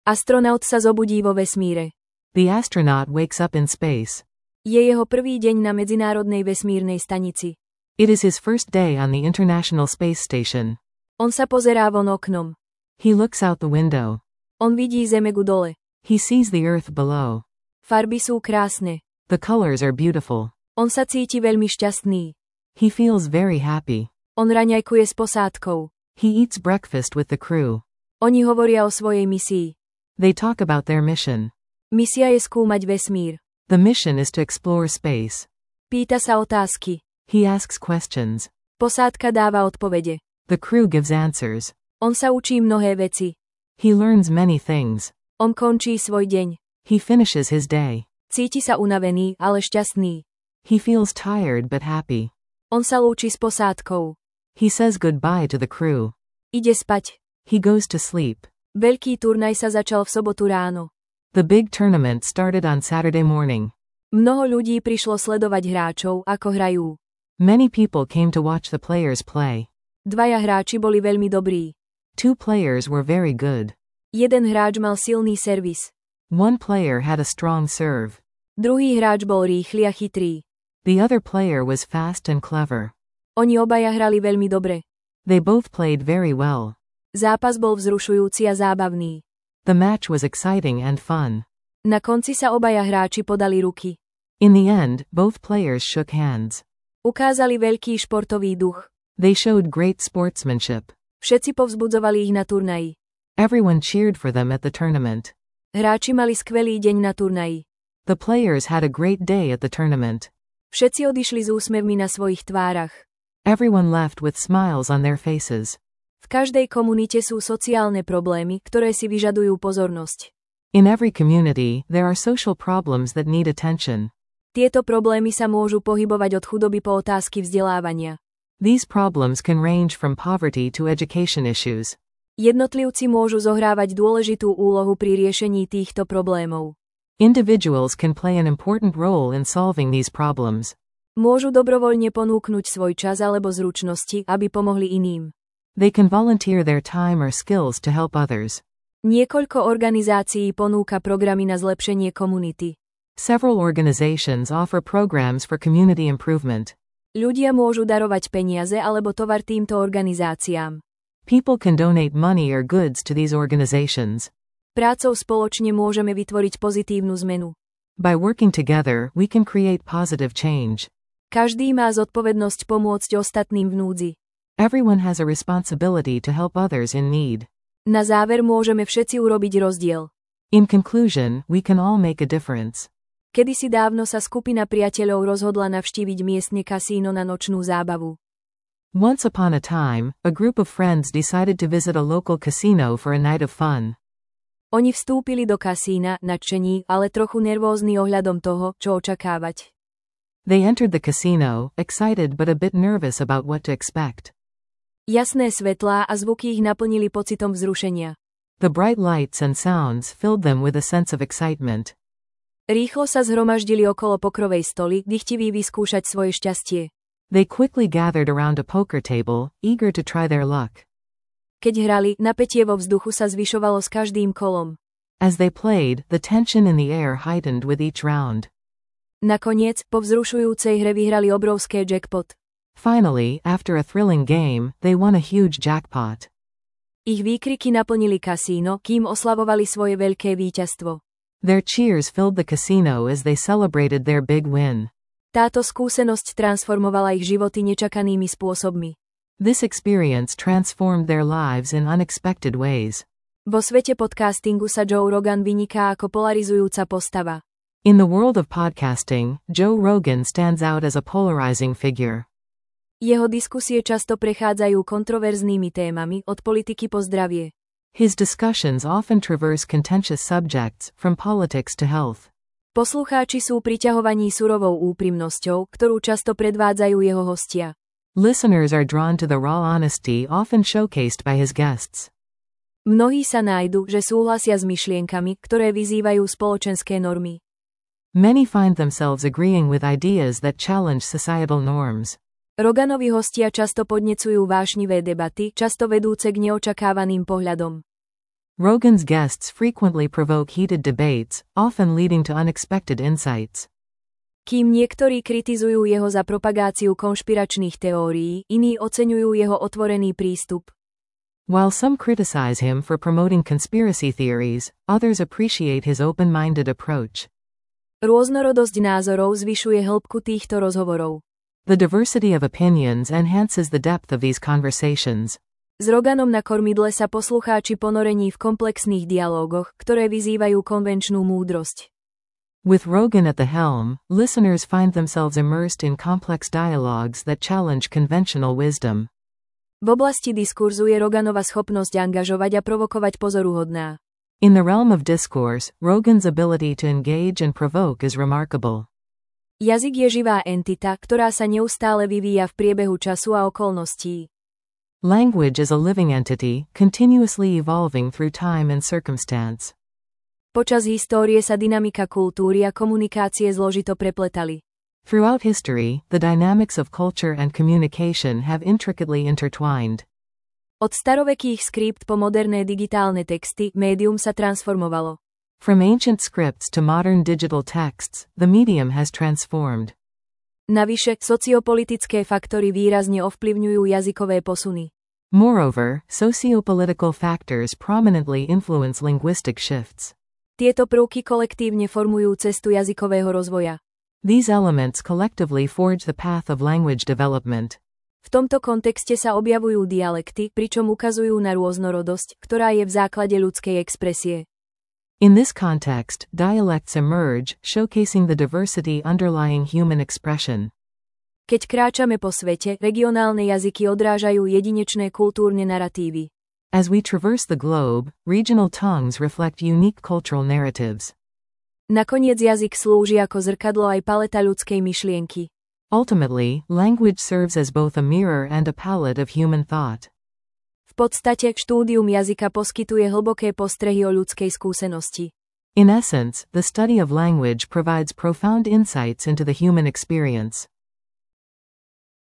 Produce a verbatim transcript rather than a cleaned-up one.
Astronaut sa zobudí vo vesmíre. The astronaut wakes up in space. Je jeho prvý deň na Medzinárodnej vesmírnej stanici. It is his first day on the International Space Station. On sa pozerá von oknom. He looks out the window. On vidí Zemegu dole. He sees the earth below. Farby sú krásne. The colors are beautiful. On sa cíti veľmi šťastný. He feels very happy. On raňajkuje s posádkou. He eats breakfast with the crew. Oni hovoria o svojej misii. They talk about their mission. Misia je skúmať vesmír. The mission is to explore space. Pýta sa otázky. He asks questions. Posádka dáva odpovede. The crew gives answers. On sa učí mnohé veci. He learns many things. On končí svoj deň. He finishes his day. Cíti sa unavený, ale šťastný. He feels tired but happy. On sa lúči s posádkou. He says goodbye to the crew. Ide spať. He goes to sleep. Veľký turnaj sa začal v sobotu ráno. The big tournament started on Saturday morning. Mnoho ľudí prišlo sledovať hráčov, ako hrajú. Many people came to watch the players play. Dvaja hráči boli veľmi dobrí. Two players were very good. Jeden hráč mal silný servis. One player had a strong serve. Druhý hráč bol rýchly a chytrý. The other player was fast and clever. Oni obaja hrali veľmi dobre. They both played very well. Zápas bol vzrušujúci a zábavný. The match was exciting and fun. Na konci sa obaja hráči podali ruky. In the end, both players shook hands. Ukázali veľký športový duch. They showed great sportsmanship. Všetci povzbudzovali ich na turnaji. Everyone cheered for them at the tournament. Hráči mali skvelý deň na turnaji. The players had a great day at the tournament. Všetci odišli s úsmevmi na svojich tvárach. Everyone left with smiles on their faces. V každej komunite sú sociálne problémy, ktoré si vyžadujú pozornosť. In every community, there are social problems that need attention. Tieto problémy sa môžu pohybovať od chudoby po otázky vzdelávania. These problems can range from poverty to education issues. Jednotlivci môžu zohrávať dôležitú úlohu pri riešení týchto problémov. Individuals can play an important role in solving these problems. Môžu dobrovoľne ponúknuť svoj čas alebo zručnosti, aby pomohli iným. They can volunteer their time or skills to help others. Niekoľko organizácií ponúka programy na zlepšenie komunity. Several organizations offer programs for community improvement. Ľudia môžu darovať peniaze alebo tovar týmto organizáciám. People can donate money or goods to these organizations. Prácou spoločne môžeme vytvoriť pozitívnu zmenu. By working together, we can create positive change. Každý má zodpovednosť pomôcť ostatným v núdzi. Everyone has a responsibility to help others in need. Na záver môžeme všetci urobiť rozdiel. In conclusion, we can all make a difference. Kedysi dávno sa skupina priateľov rozhodla navštíviť miestne kasíno na nočnú zábavu. Once upon a time, a group of friends decided to visit a local casino for a night of fun. Oni vstúpili do kasína, nadšení, ale trochu nervózni ohľadom toho, čo očakávať. They entered the casino, excited but a bit nervous about what to expect. Jasné svetlá a zvuky ich naplnili pocitom vzrušenia. The bright lights and sounds filled them with a sense of excitement. Rýchlo sa zhromaždili okolo pokrovej stoly, dychtiví vyskúšať svoje šťastie. They quickly gathered around a poker table, eager to try their luck. Keď hrali, napätie vo vzduchu sa zvyšovalo s každým kolom. As they played, the tension in the air heightened with each round. Nakoniec, po vzrušujúcej hre vyhrali obrovské jackpot. Finally, after a thrilling game, they won a huge jackpot. Ich výkriky naplnili kasíno, kým oslavovali svoje veľké víťazstvo. Their cheers filled the casino as they celebrated their big win. Táto skúsenosť transformovala ich životy nečakanými spôsobmi. This experience transformed their lives in unexpected ways. Vo svete podcastingu sa Joe Rogan vyniká ako polarizujúca postava. In the world of podcasting, Joe Rogan stands out as a polarizing figure. Jeho diskusie často prechádzajú kontroverznými témami, od politiky po zdravie. His discussions often traverse contentious subjects, from politics to health. Poslucháči sú priťahovaní surovou úprimnosťou, ktorú často predvádzajú jeho hostia. Listeners are drawn to the raw honesty often showcased by his guests. Mnohí sa nájdu, že súhlasia s myšlienkami, ktoré vyzývajú spoločenské normy. Many find themselves agreeing with ideas that challenge societal norms. Roganovi hostia často podnecujú vášnivé debaty, často vedúce k neočakávaným pohľadom. Rogan's guests frequently provoke heated debates, often leading to unexpected insights. Kým niektorí kritizujú jeho za propagáciu konšpiračných teórií, iní oceňujú jeho otvorený prístup. While some criticize him for promoting conspiracy theories, others appreciate his open-minded approach. Rôznorodosť názorov zvyšuje hĺbku týchto rozhovorov. The diversity of opinions enhances the depth of these conversations. S Roganom na kormidle sa poslucháči ponorení v komplexných dialógoch, ktoré vyzývajú konvenčnú múdrosť. With Rogan at the helm, listeners find themselves immersed in complex dialogues that challenge conventional wisdom. V oblasti diskurzu je Roganova schopnosť angažovať a provokovať pozoruhodná. In the realm of discourse, Rogan's ability to engage and provoke is remarkable. Jazyk je živá entita, ktorá sa neustále vyvíja v priebehu času a okolností. Language is a living entity, continuously evolving through time and circumstance. Počas histórie sa dynamika kultúry a komunikácie zložito prepletali. Throughout history, the dynamics of culture and communication have intricately intertwined. Od starovekých skript po moderné digitálne texty, médium sa transformovalo. From ancient scripts to modern digital texts, the medium has transformed. Navyše, sociopolitické faktory výrazne ovplyvňujú jazykové posuny. Moreover, sociopolitical factors prominently influence linguistic shifts. Tieto prvky kolektívne formujú cestu jazykového rozvoja. These elements collectively forge the path of language development. V tomto kontexte sa objavujú dialekty, pričom ukazujú na rôznorodosť, ktorá je v základe ľudskej expresie. In this context, dialects emerge, showcasing the diversity underlying human expression. Keď kráčame po svete, regionálne jazyky odrážajú jedinečné kultúrne naratívy. As we traverse the globe, regional tongues reflect unique cultural narratives. Nakoniec jazyk slúži ako zrkadlo aj paleta ľudskej myšlienky. Ultimately, language serves as both a mirror and a palette of human thought. V podstate, štúdium jazyka poskytuje hlboké postrehy o ľudskej skúsenosti. In essence, the study of language provides profound insights into the human experience.